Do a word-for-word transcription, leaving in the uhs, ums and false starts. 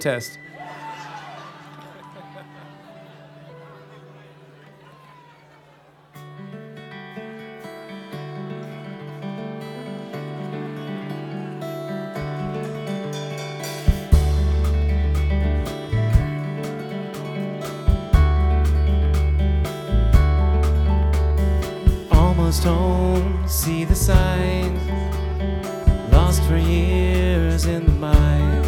Test. Almost home, see the sign. Lost for years in the mine.